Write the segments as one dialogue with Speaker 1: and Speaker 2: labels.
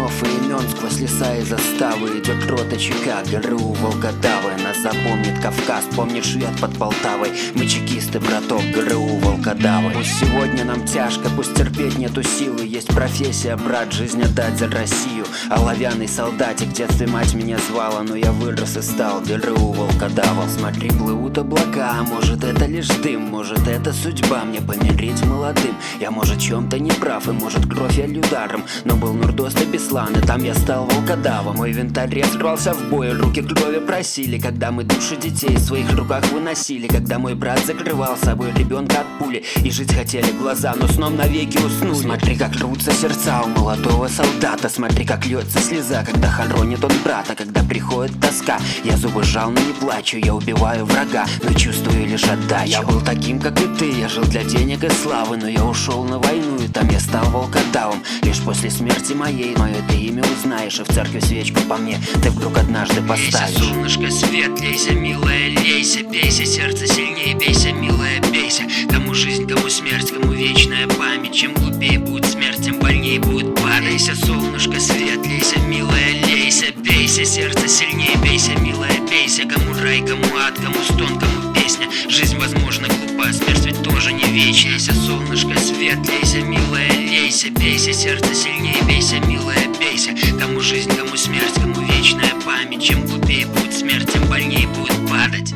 Speaker 1: именов и имен сквозь леса и заставы идет рота ЧК, ГРУ Волкодавы. Нас запомнит Кавказ, помнит швед под Полтавой. Мы чекисты, браток, ГРУ Волкодавы. Пусть сегодня нам тяжко, пусть терпеть нету силы. Есть профессия, брат, жизнь отдать за Россию. Оловянный солдатик, в детстве мать меня звала, но я вырос и стал ГРУ Волкодавом. Смотри, плывут облака, а может это лишь дым, может это судьба мне помереть молодым. Я может чем-то не прав, и может кровь я лью даром, но был Нурдост и Беслан, и там я стал волкодавом. Мой винторез рвался в бой, руки крови просили, когда мы души детей в своих руках выносили, когда мой брат закрывал собой ребенка от пули, и жить хотели глаза, но сном навеки уснули. Смотри, как рвутся сердца у молодого солдата, смотри, как льется слеза, когда хоронит он брата, когда приходит тоска. Я зубы сжал, но не плачу, я убиваю врага, но чувствую лишь отдачу. Я был таким, как и ты, я жил для денег и славы, но я ушел на войну, и там я стал волкодавом. Лишь после смерти моей мое ты имя узнаешь, и в церкви свечку по мне ты вдруг однажды поставишь.
Speaker 2: Лейся, солнышко, свет, лейся, милая, лейся, бейся, сердце сильнее, бейся, милая, бейся. Кому жизнь, кому смерть, кому вечная память. Чем глупее будет смерть, тем больнее будет падать. Лейся, солнышко, свет, лейся, милая, лейся, бейся, сердце сильнее, бейся, милая, бейся. Кому рай, кому ад, кому стон, кому песня. Жизнь, возможно, глупа, смерть ведь тоже не вечная. Лейся, солнышко, свет, лейся, милая, лейся, бейся, сердце сильнее, бейся, милая, бейся. Кому жизнь, кому смерть, кому вечная память. Чем глупее будет смерть, тем больнее будет падать.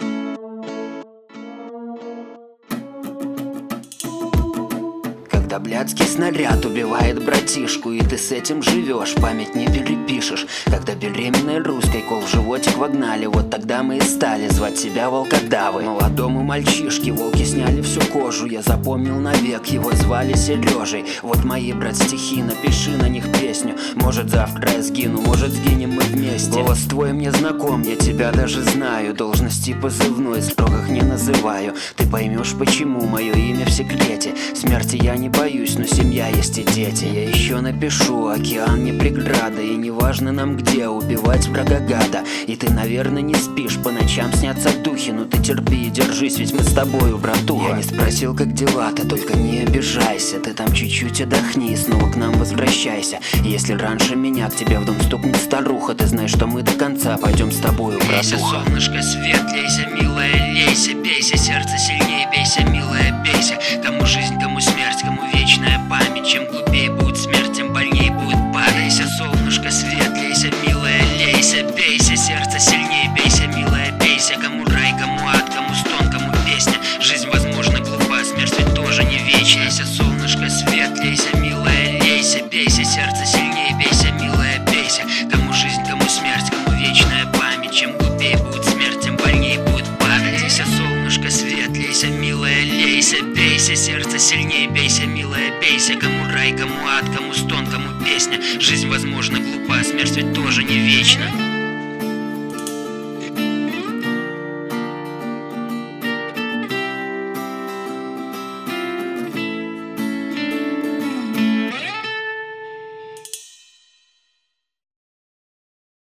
Speaker 1: Когда блядский снаряд убивает братишку, и ты с этим живешь, память не перепишешь. Когда беременной русской кол в животик вогнали, вот тогда мы и стали звать себя волкодавы. Молодому мальчишке волки сняли всю кожу, я запомнил навек, его звали Сережей. Вот мои, брат, стихи, напиши на них песню. Может завтра я сгину, может сгинем мы вместе. Голос твой мне знаком, я тебя даже знаю. Должности позывной строгих не называю. Ты поймешь, почему мое имя в секрете. Смерти я не боюсь, но семья есть и дети. Я еще напишу, океан не преграда, и неважно нам где убивать врага гада. И ты, наверное, не спишь, по ночам снятся духи, но ты терпи и держись, ведь мы с тобою, братуха. Я не спросил, как дела, ты только не обижайся. Ты там чуть-чуть отдохни и снова к нам возвращайся. Если раньше меня к тебе в дом стукнет старуха, ты знаешь, что мы до конца пойдем с тобою, братуха.
Speaker 2: Лейся, солнышко, свет, лейся, милая, лейся, бейся, сердце сильнее, бейся, милая, бейся. Кому жизнь, кому смерть, кому вечная память. Чем глупее будет смерть, тем больнее будет падать. Лейся, солнышко, свет, лейся, милая, лейся, бейся, сердце сильнее, бейся, милая, бейся. Кому рай, кому ад, кому стон, кому песня. Жизнь, возможно, глупа, смерть ведь тоже не вечная. Лейся, солнышко, свет, лейся, милая, лейся, бейся, сердце сильнее, бейся, милая, бейся. Кому жизнь, кому смерть, кому вечная память. Чем глупее будет смерть, тем больнее будет падать. Лейся, солнышко, свет, лейся, милая, лейся, бейся, сердце сильнее, бейся, милая, бейся. Кому рай, кому ад, кому стон, кому песня. Жизнь, возможно, глупа, смерть ведь тоже не вечна.